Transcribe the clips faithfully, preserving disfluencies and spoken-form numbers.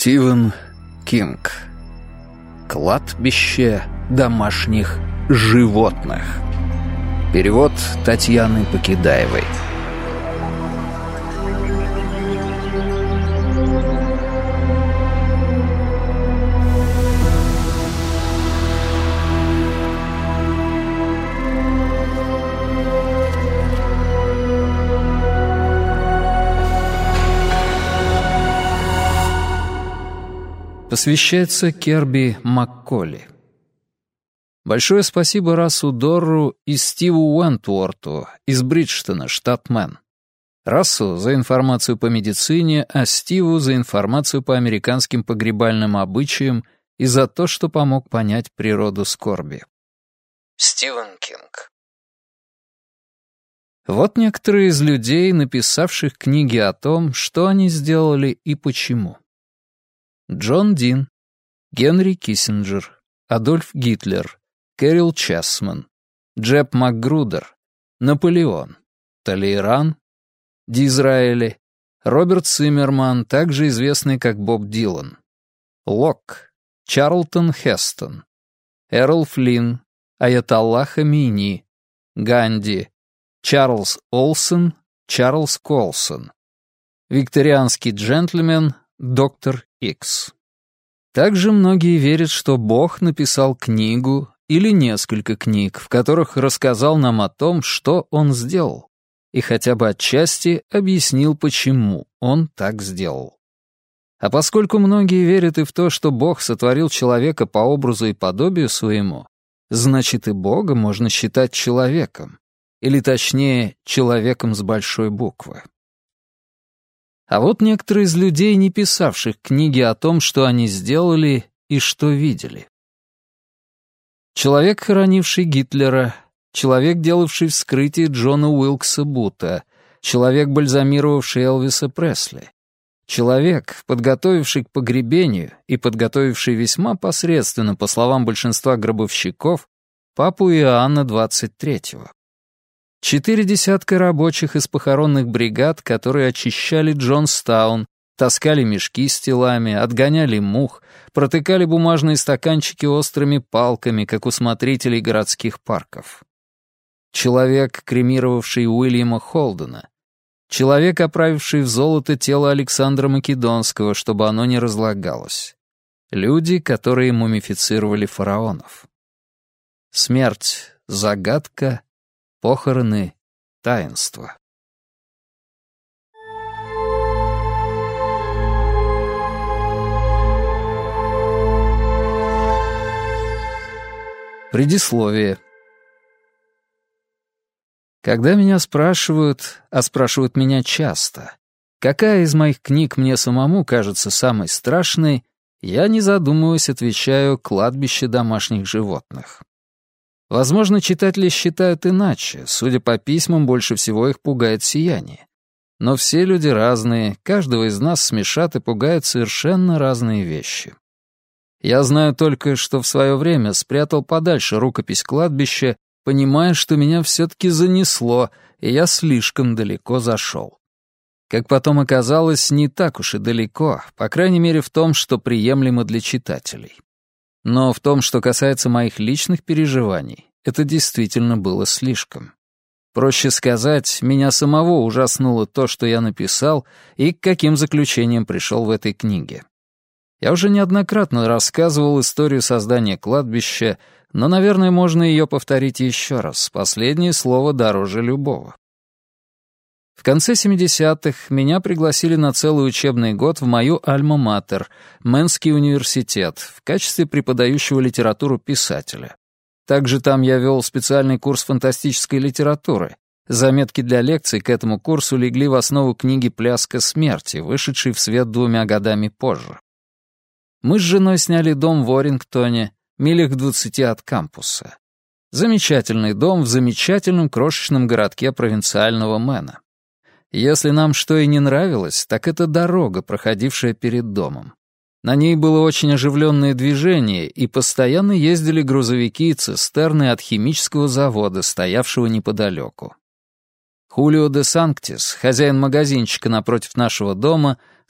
Стивен Кинг. Кладбище домашних животных. Перевод Татьяны Покидаевой. Посвящается Керби Макколли. Большое спасибо Рассу Дорру и Стиву Уэнтворту из Бриджтона, штат Мэн. Рассу за информацию по медицине, а Стиву за информацию по американским погребальным обычаям и за то, что помог понять природу скорби. Стивен Кинг. Вот некоторые из людей, написавших книги о том, что они сделали и почему. Джон Дин, Генри Киссинджер, Адольф Гитлер, Кэрил Чесман, Джеб Макгрудер, Наполеон, Толейран, Дизраэли, Роберт Циммерман, также известный как Боб Дилан, Лок, Чарлтон Хестон, Эрл Флинн, Аятолла Хамейни, Ганди, Чарльз Олсен, Чарльз Колсон, викторианский джентльмен, доктор Икс. Также многие верят, что Бог написал книгу или несколько книг, в которых рассказал нам о том, что Он сделал, и хотя бы отчасти объяснил, почему Он так сделал. А поскольку многие верят и в то, что Бог сотворил человека по образу и подобию своему, значит и Бога можно считать человеком, или точнее, человеком с большой буквы. А вот некоторые из людей, не писавших книги о том, что они сделали и что видели. Человек, хоронивший Гитлера, человек, делавший вскрытие Джона Уилкса Бута, человек, бальзамировавший Элвиса Пресли, человек, подготовивший к погребению и подготовивший весьма посредственно, по словам большинства гробовщиков, папу Иоанна двадцать третьего. Четыре десятка рабочих из похоронных бригад, которые очищали Джонстаун, таскали мешки с телами, отгоняли мух, протыкали бумажные стаканчики острыми палками, как у смотрителей городских парков. Человек, кремировавший Уильяма Холдена. Человек, оправивший в золото тело Александра Македонского, чтобы оно не разлагалось. Люди, которые мумифицировали фараонов. Смерть — загадка. Похороны — таинство. Предисловие. Когда меня спрашивают, а спрашивают меня часто, какая из моих книг мне самому кажется самой страшной, я, не задумываясь, отвечаю «Кладбище домашних животных». Возможно, читатели считают иначе, судя по письмам, больше всего их пугает сияние. Но все люди разные, каждого из нас смешат и пугают совершенно разные вещи. Я знаю только, что в свое время спрятал подальше рукопись кладбища, понимая, что меня все-таки занесло, и я слишком далеко зашел. Как потом оказалось, не так уж и далеко, по крайней мере в том, что приемлемо для читателей. Но в том, что касается моих личных переживаний, это действительно было слишком. Проще сказать, меня самого ужаснуло то, что я написал, и к каким заключениям пришел в этой книге. Я уже неоднократно рассказывал историю создания кладбища, но, наверное, можно ее повторить еще раз. Последнее слово дороже любого. В конце семидесятых меня пригласили на целый учебный год в мою альма-матер, Мэнский университет, в качестве преподающего литературу писателя. Также там я вел специальный курс фантастической литературы. Заметки для лекций к этому курсу легли в основу книги «Пляска смерти», вышедшей в свет двумя годами позже. Мы с женой сняли дом в Орингтоне, милях в двадцати от кампуса. Замечательный дом в замечательном крошечном городке провинциального Мэна. Если нам что и не нравилось, так это дорога, проходившая перед домом. На ней было очень оживленное движение, и постоянно ездили грузовики и цистерны от химического завода, стоявшего неподалеку. Хулио де Санктис, хозяин магазинчика напротив нашего дома,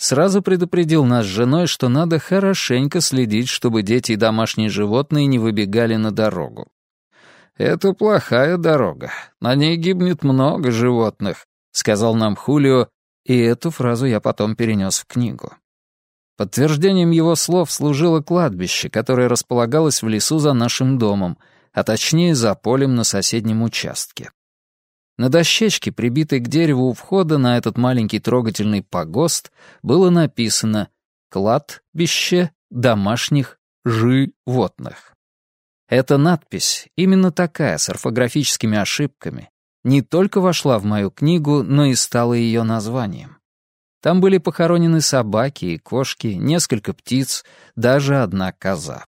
Сразу предупредил нас с женой, что надо хорошенько следить, чтобы дети и домашние животные не выбегали на дорогу. «Это плохая дорога. На ней гибнет много животных», — сказал нам Хулио, и эту фразу я потом перенес в книгу. Подтверждением его слов служило кладбище, которое располагалось в лесу за нашим домом, а точнее за полем на соседнем участке. На дощечке, прибитой к дереву у входа на этот маленький трогательный погост, было написано «Кладбище домашних животных». Эта надпись, именно такая, с орфографическими ошибками, не только вошла в мою книгу, но и стала ее названием. Там были похоронены собаки и кошки, несколько птиц, даже одна коза.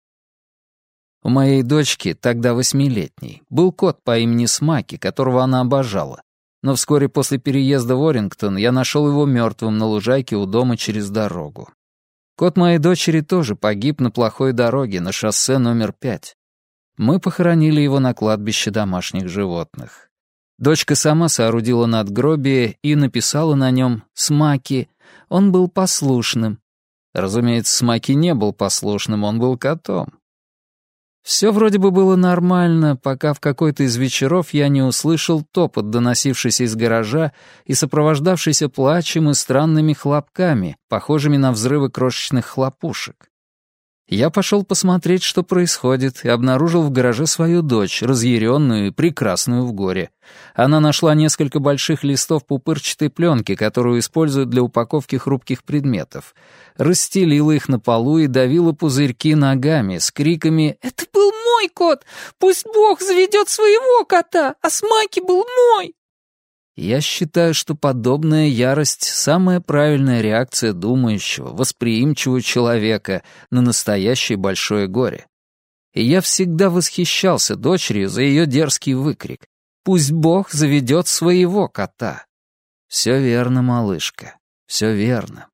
У моей дочки, тогда восьмилетней, был кот по имени Смаки, которого она обожала, но вскоре после переезда в Орингтон я нашел его мертвым на лужайке у дома через дорогу. Кот моей дочери тоже погиб на плохой дороге, на шоссе номер пять. Мы похоронили его на кладбище домашних животных. Дочка сама соорудила надгробие и написала на нем «Смаки». Он был послушным. Разумеется, Смаки не был послушным, он был котом. Все вроде бы было нормально, пока в какой-то из вечеров я не услышал топот, доносившийся из гаража и сопровождавшийся плачем и странными хлопками, похожими на взрывы крошечных хлопушек. Я пошел посмотреть, что происходит, и обнаружил в гараже свою дочь, разъяренную и прекрасную в горе. Она нашла несколько больших листов пупырчатой пленки, которую используют для упаковки хрупких предметов, расстелила их на полу и давила пузырьки ногами с криками «Это был мой кот! Пусть Бог заведет своего кота, а Смаки был мой!» Я считаю, что подобная ярость — самая правильная реакция думающего, восприимчивого человека на настоящее большое горе. И я всегда восхищался дочерью за ее дерзкий выкрик «Пусть Бог заведет своего кота!» Все верно, малышка, все верно.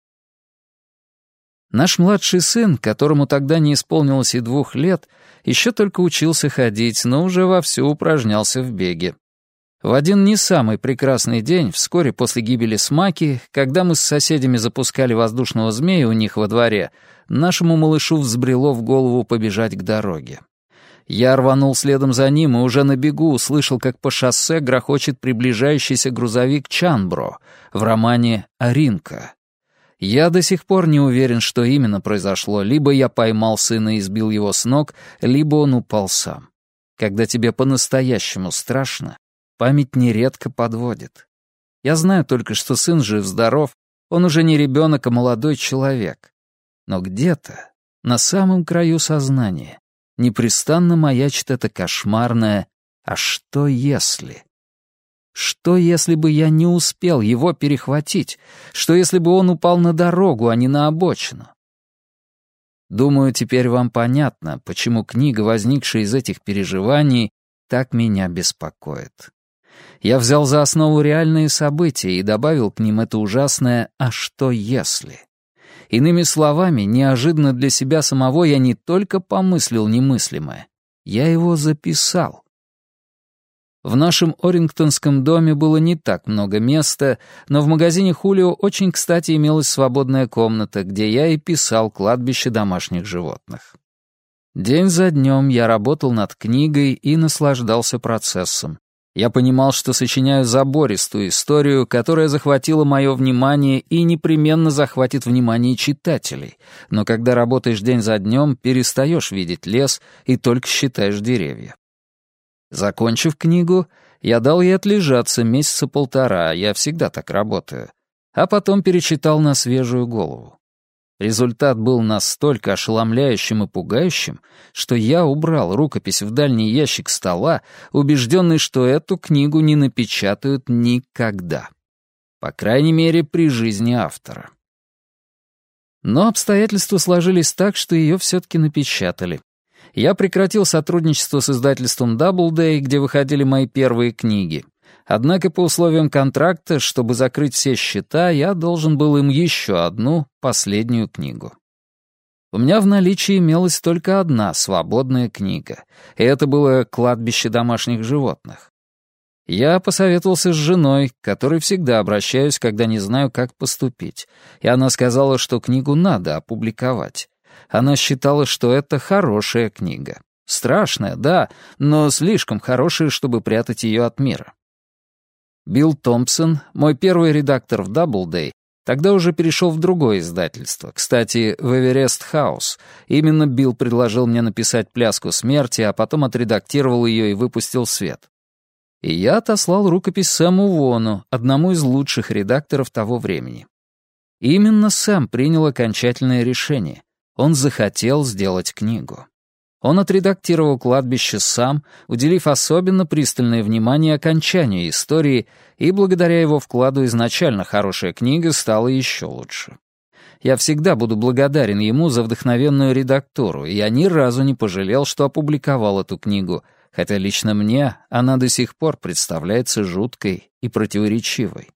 Наш младший сын, которому тогда не исполнилось и двух лет, еще только учился ходить, но уже вовсю упражнялся в беге. В один не самый прекрасный день, вскоре после гибели Смаки, когда мы с соседями запускали воздушного змея у них во дворе, нашему малышу взбрело в голову побежать к дороге. Я рванул следом за ним и уже на бегу услышал, как по шоссе грохочет приближающийся грузовик Чанбро в романе «Аринка». Я до сих пор не уверен, что именно произошло. Либо я поймал сына и сбил его с ног, либо он упал сам. Когда тебе по-настоящему страшно, память нередко подводит. Я знаю только, что сын жив-здоров, он уже не ребенок, а молодой человек. Но где-то, на самом краю сознания, непрестанно маячит это кошмарное «а что если?». Что если бы я не успел его перехватить? Что если бы он упал на дорогу, а не на обочину? Думаю, теперь вам понятно, почему книга, возникшая из этих переживаний, так меня беспокоит. Я взял за основу реальные события и добавил к ним это ужасное «а что если?». Иными словами, неожиданно для себя самого я не только помыслил немыслимое, я его записал. В нашем орингтонском доме было не так много места, но в магазине Хулио очень кстати имелась свободная комната, где я и писал «Кладбище домашних животных». День за днем я работал над книгой и наслаждался процессом. Я понимал, что сочиняю забористую историю, которая захватила мое внимание и непременно захватит внимание читателей, но когда работаешь день за днем, перестаешь видеть лес и только считаешь деревья. Закончив книгу, я дал ей отлежаться месяца полтора, я всегда так работаю, а потом перечитал на свежую голову. Результат был настолько ошеломляющим и пугающим, что я убрал рукопись в дальний ящик стола, убежденный, что эту книгу не напечатают никогда. По крайней мере, при жизни автора. Но обстоятельства сложились так, что ее все-таки напечатали. Я прекратил сотрудничество с издательством Doubleday, где выходили мои первые книги. Однако по условиям контракта, чтобы закрыть все счета, я должен был им еще одну, последнюю книгу. У меня в наличии имелась только одна свободная книга, и это было «Кладбище домашних животных». Я посоветовался с женой, к которой всегда обращаюсь, когда не знаю, как поступить, и она сказала, что книгу надо опубликовать. Она считала, что это хорошая книга. Страшная, да, но слишком хорошая, чтобы прятать ее от мира. Билл Томпсон, мой первый редактор в Doubleday, тогда уже перешел в другое издательство. Кстати, в Эверест Хаус. Именно Билл предложил мне написать «Пляску смерти», а потом отредактировал ее и выпустил в свет. И я отослал рукопись Сэму Вону, одному из лучших редакторов того времени. И именно Сэм принял окончательное решение. Он захотел сделать книгу. Он отредактировал «Кладбище» сам, уделив особенно пристальное внимание окончанию истории, и благодаря его вкладу изначально хорошая книга стала еще лучше. Я всегда буду благодарен ему за вдохновенную редактуру, и я ни разу не пожалел, что опубликовал эту книгу, хотя лично мне она до сих пор представляется жуткой и противоречивой.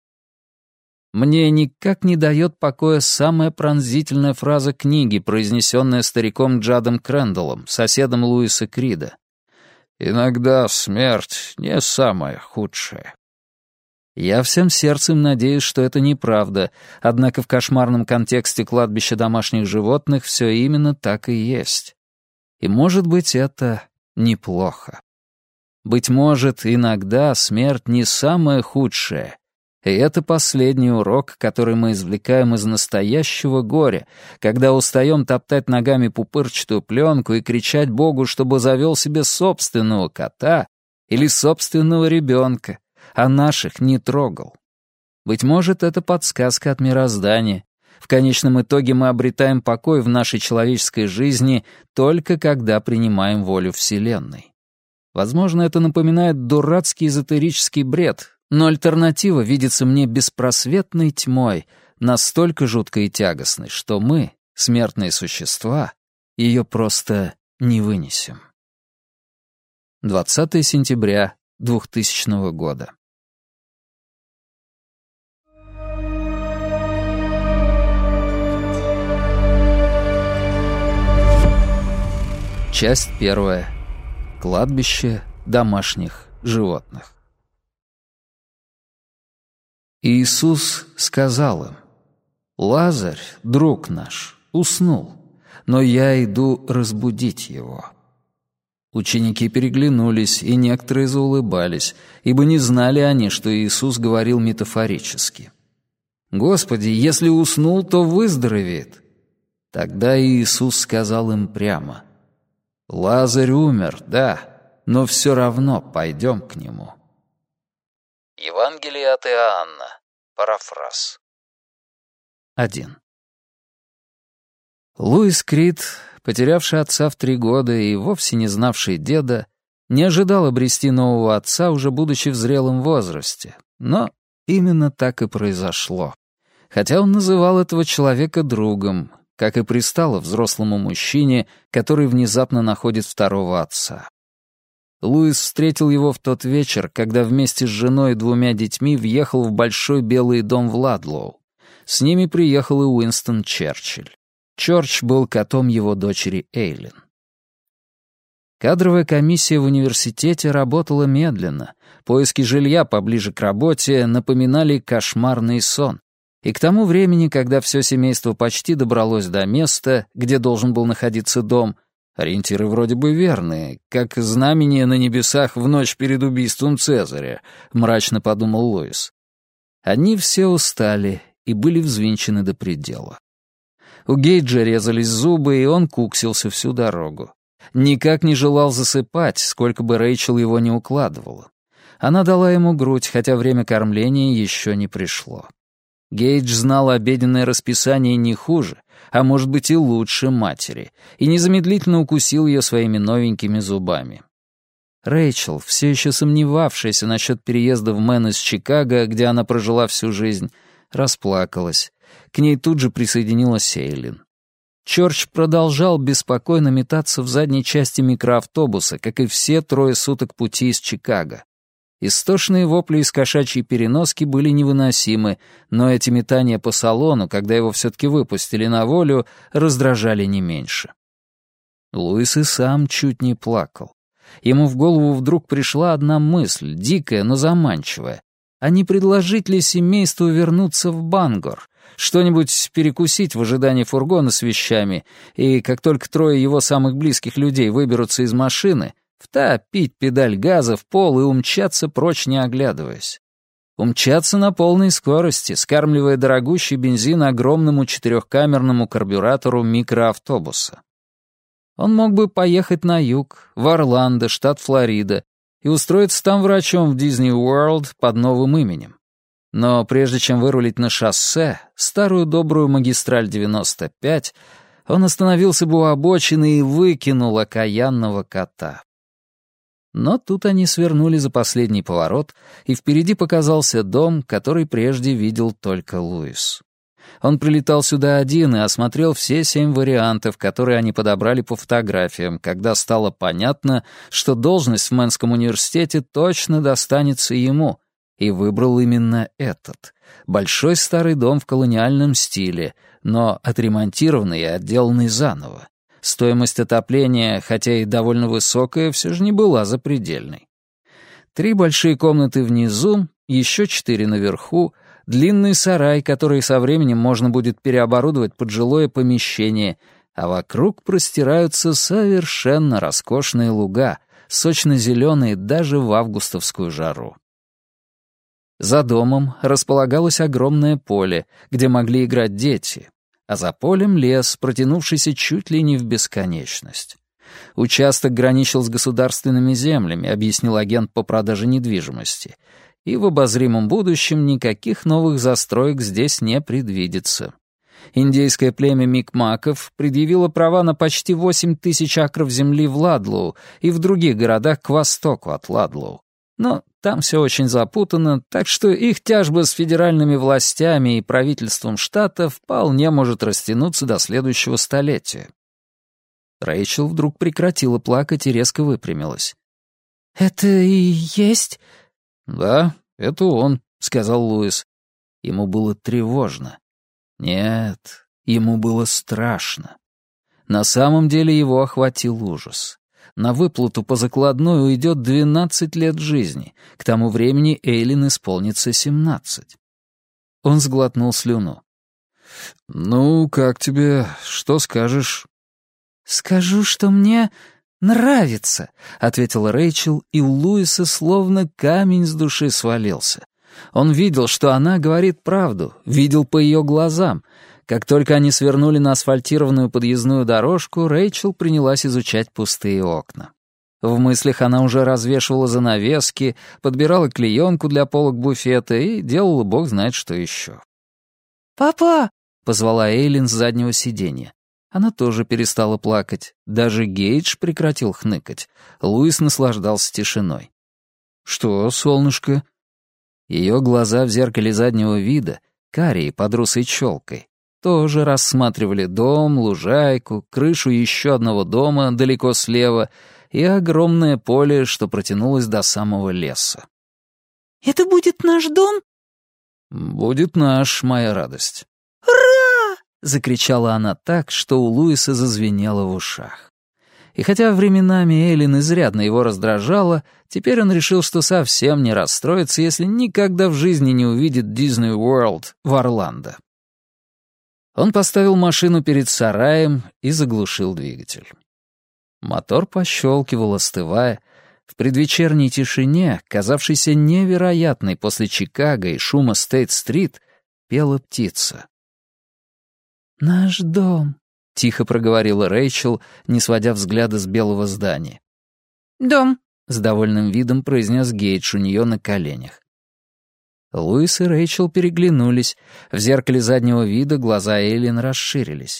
Мне никак не дает покоя самая пронзительная фраза книги, произнесенная стариком Джадом Крэндаллом, соседом Луиса Крида. «Иногда смерть не самая худшая». Я всем сердцем надеюсь, что это неправда, однако в кошмарном контексте кладбища домашних животных все именно так и есть. И, может быть, это неплохо. Быть может, иногда смерть не самая худшая. И это последний урок, который мы извлекаем из настоящего горя, когда устаем топтать ногами пупырчатую пленку и кричать Богу, чтобы завел себе собственного кота или собственного ребенка, а наших не трогал. Быть может, это подсказка от мироздания. В конечном итоге мы обретаем покой в нашей человеческой жизни только когда принимаем волю Вселенной. Возможно, это напоминает дурацкий эзотерический бред, но альтернатива видится мне беспросветной тьмой, настолько жуткой и тягостной, что мы, смертные существа, ее просто не вынесем. двадцатое сентября двухтысячного года. Часть первая. Кладбище домашних животных. Иисус сказал им: «Лазарь, друг наш, уснул, но я иду разбудить его». Ученики переглянулись, и некоторые заулыбались, ибо не знали они, что Иисус говорил метафорически. «Господи, если уснул, то выздоровеет». Тогда Иисус сказал им прямо: «Лазарь умер, да, но все равно пойдем к нему». Евангелие от Иоанна. Парафраз. один. Луис Крид, потерявший отца в три года и вовсе не знавший деда, не ожидал обрести нового отца, уже будучи в зрелом возрасте. Но именно так и произошло. Хотя он называл этого человека другом, как и пристало взрослому мужчине, который внезапно находит второго отца. Луис встретил его в тот вечер, когда вместе с женой и двумя детьми въехал в большой белый дом в Ладлоу. С ними приехал и Уинстон Черчилль. Чорч был котом его дочери Эйлин. Кадровая комиссия в университете работала медленно. Поиски жилья поближе к работе напоминали кошмарный сон. И к тому времени, когда все семейство почти добралось до места, где должен был находиться дом, ориентиры вроде бы верные, как знамение на небесах в ночь перед убийством Цезаря, мрачно подумал Луис. Они все устали и были взвинчены до предела. У Гейджа резались зубы, и он куксился всю дорогу. Никак не желал засыпать, сколько бы Рэйчел его не укладывала. Она дала ему грудь, хотя время кормления еще не пришло. Гейдж знал обеденное расписание не хуже, а может быть и лучше матери, и незамедлительно укусил ее своими новенькими зубами. Рэйчел, все еще сомневавшаяся насчет переезда в Мэн из Чикаго, где она прожила всю жизнь, расплакалась. К ней тут же присоединилась Эйлин. Чорч продолжал беспокойно метаться в задней части микроавтобуса, как и все трое суток пути из Чикаго. Истошные вопли из кошачьей переноски были невыносимы, но эти метания по салону, когда его все-таки выпустили на волю, раздражали не меньше. Луис и сам чуть не плакал. Ему в голову вдруг пришла одна мысль, дикая, но заманчивая. А не предложить ли семейству вернуться в Бангор? Что-нибудь перекусить в ожидании фургона с вещами, и как только трое его самых близких людей выберутся из машины, втопить педаль газа в пол и умчаться прочь, не оглядываясь. Умчаться на полной скорости, скармливая дорогущий бензин огромному четырехкамерному карбюратору микроавтобуса. Он мог бы поехать на юг, в Орландо, штат Флорида, и устроиться там врачом в Disney World под новым именем. Но прежде чем вырулить на шоссе, старую добрую магистраль девяносто пять, он остановился бы у обочины и выкинул окаянного кота. Но тут они свернули за последний поворот, и впереди показался дом, который прежде видел только Луис. Он прилетал сюда один и осмотрел все семь вариантов, которые они подобрали по фотографиям, когда стало понятно, что должность в Мэнском университете точно достанется ему, и выбрал именно этот. Большой старый дом в колониальном стиле, но отремонтированный и отделанный заново. Стоимость отопления, хотя и довольно высокая, все же не была запредельной. Три большие комнаты внизу, еще четыре наверху, длинный сарай, который со временем можно будет переоборудовать под жилое помещение, а вокруг простираются совершенно роскошные луга, сочно-зеленые даже в августовскую жару. За домом располагалось огромное поле, где могли играть дети, а за полем лес, протянувшийся чуть ли не в бесконечность. Участок граничил с государственными землями, объяснил агент по продаже недвижимости, и в обозримом будущем никаких новых застроек здесь не предвидится. Индейское племя Микмаков предъявило права на почти восемь тысяч акров земли в Ладлоу и в других городах к востоку от Ладлоу. Но там все очень запутано, так что их тяжба с федеральными властями и правительством штата вполне может растянуться до следующего столетия. Рэйчел вдруг прекратила плакать и резко выпрямилась. «Это и есть?» «Да, это он», — сказал Луис. Ему было тревожно. Нет, ему было страшно. На самом деле его охватил ужас. На выплату по закладной уйдет двенадцать лет жизни. К тому времени Эйлин исполнится семнадцать. Он сглотнул слюну. «Ну, как тебе? Что скажешь?» «Скажу, что мне нравится», — ответила Рэйчел, и у Луиса словно камень с души свалился. Он видел, что она говорит правду, видел по ее глазам. Как только они свернули на асфальтированную подъездную дорожку, Рэйчел принялась изучать пустые окна. В мыслях она уже развешивала занавески, подбирала клеенку для полок буфета и делала бог знает что еще. «Папа!» — позвала Эйлин с заднего сиденья. Она тоже перестала плакать. Даже Гейдж прекратил хныкать. Луис наслаждался тишиной. «Что, солнышко?» Ее глаза в зеркале заднего вида, карие под русой челкой, тоже рассматривали дом, лужайку, крышу еще одного дома далеко слева и огромное поле, что протянулось до самого леса. «Это будет наш дом?» «Будет наш, моя радость». «Ура!» — закричала она так, что у Луиса зазвенело в ушах. И хотя временами Эйлин изрядно его раздражала, теперь он решил, что совсем не расстроится, если никогда в жизни не увидит Disney World в Орландо. Он поставил машину перед сараем и заглушил двигатель. Мотор пощелкивал, остывая. В предвечерней тишине, казавшейся невероятной после Чикаго и шума Стейт-стрит, пела птица. «Наш дом», — тихо проговорила Рэйчел, не сводя взгляда с белого здания. «Дом», — с довольным видом произнес Гейдж у нее на коленях. Луис и Рэйчел переглянулись. В зеркале заднего вида глаза Эйлин расширились.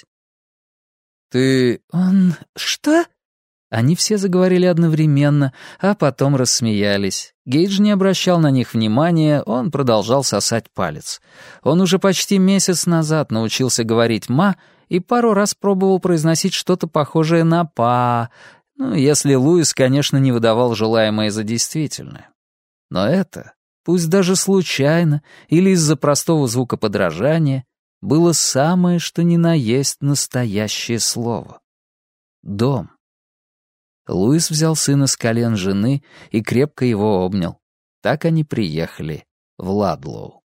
«Ты... он... что?» Они все заговорили одновременно, а потом рассмеялись. Гейдж не обращал на них внимания, он продолжал сосать палец. Он уже почти месяц назад научился говорить «ма» и пару раз пробовал произносить что-то похожее на «па», ну, если Луис, конечно, не выдавал желаемое за действительное. Но это, пусть даже случайно или из-за простого звукоподражания, было самое что ни на есть настоящее слово. Дом. Луис взял сына с колен жены и крепко его обнял. Так они приехали в Ладлоу.